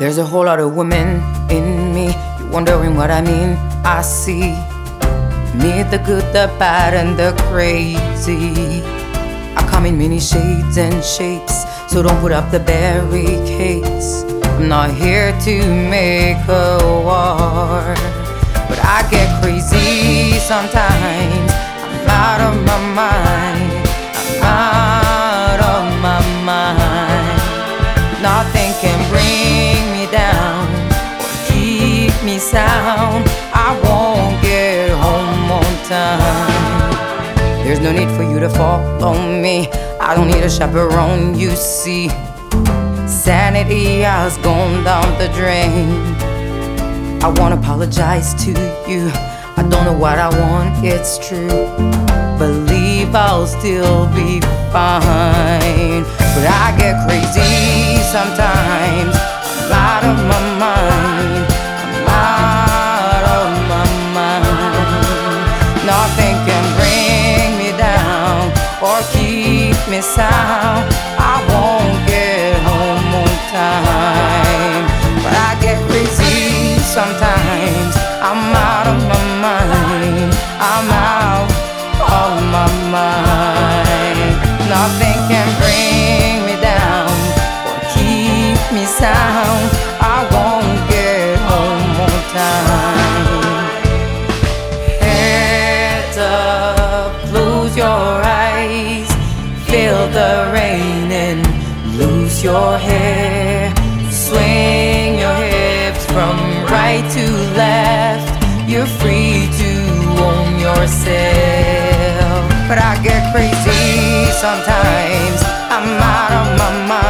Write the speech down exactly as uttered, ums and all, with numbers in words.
There's a whole lot of women in me. You're wondering what I mean. I see me, the good, the bad, and the crazy. I come in many shades and shapes, so don't put up the barricades. I'm not here to make a war, but I get crazy sometimes. I'm out of my mind. I'm out of my mind. Nothing can bring me down or keep me sound. I won't get home on time. There's no need for you to follow me. I don't need a chaperone, you see. Sanity has gone down the drain. I won't apologize to you. I don't know what I want, it's true. Believe I'll still be fine. But I get crazy sometimes. I'm out of my mind. I'm out of my mind. Nothing can bring me down or keep me sound. I won't get home on time. But I get crazy sometimes. I'm out of my mind. I'm out of my mind. Nothing can bring me down or keep me sound. I won't get home on time. Heads up, close your eyes, feel the rain and lose your hair. Swing your hips from right to left. You're free to own yourself. But I get crazy sometimes. I'm out of my mind.